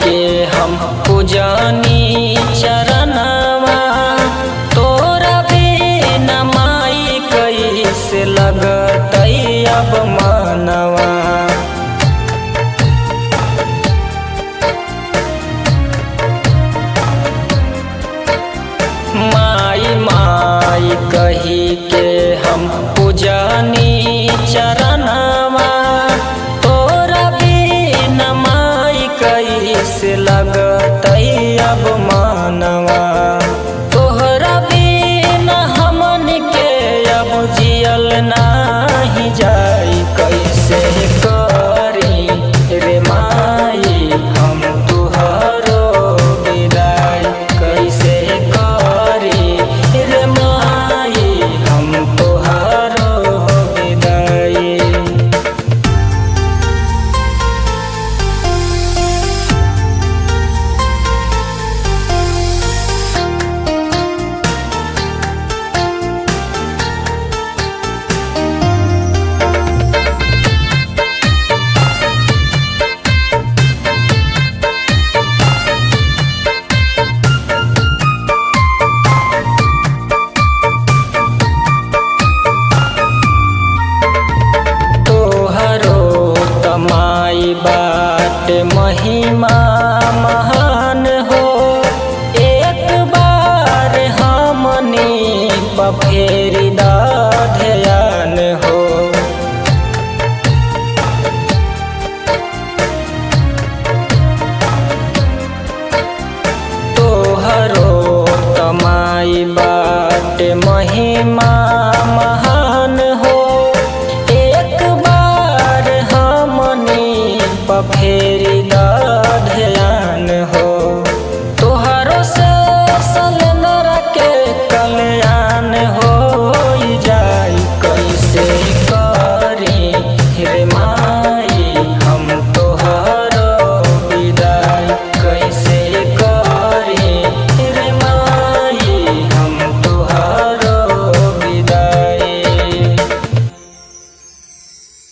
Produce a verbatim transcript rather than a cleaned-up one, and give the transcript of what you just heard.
के हम पूजनी चरणवा, तोरा बिना माई कैसे लगतई अब मनवा। माई माई कही के हम पूजनी चरणवा, तोरा बिना माई कैसे लगतई अब मनवा। तोहरा बिना हमन के अब जियल नाही जाई, कैसे करी रे माई हम तुहरो विदाई, कैसे करी रे माई हम तुहरो विदाई। तोहरो तमाई बाट महिमा महा